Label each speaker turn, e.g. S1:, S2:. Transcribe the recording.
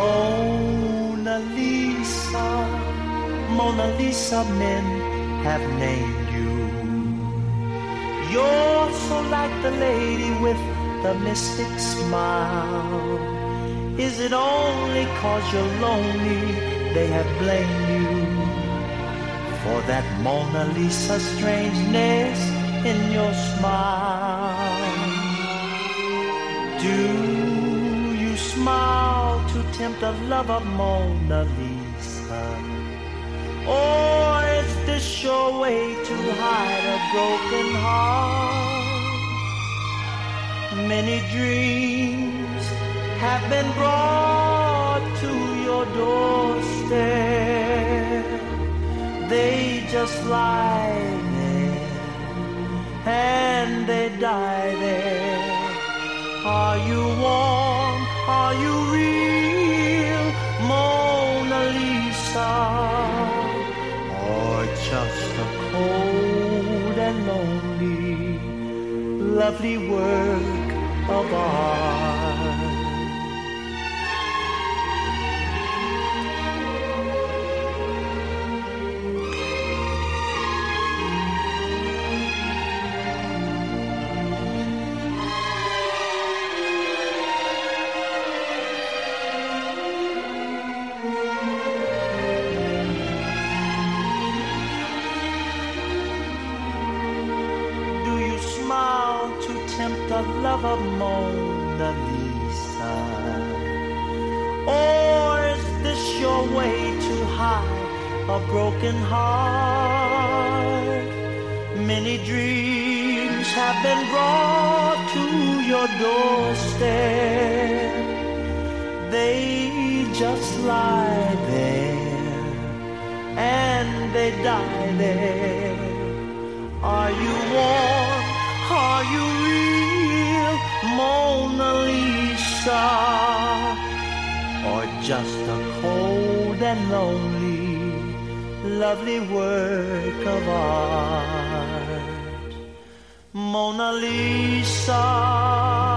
S1: Mona Lisa, Mona Lisa, men have named you. You're so like the lady with the mystic smile. Is it only 'cause you're lonely they have blamed you for that Mona Lisa strangeness in your smile? Do you smile to tempt the love of Mona Lisa? Or is this your way to hide a broken heart? Many dreams have been brought to your doorstep. They just lie there and they die there. Are you warm? Are you real, Mona Lisa? Or just a cold and lonely, lovely work of art? The love of Mona Lisa? Or is this your way to hide a broken heart? Many dreams have been brought to your doorstep. They just lie there and they die there. Are you warm? Are you real, Mona Lisa? Or just a cold and lonely, lovely work of art? Mona Lisa.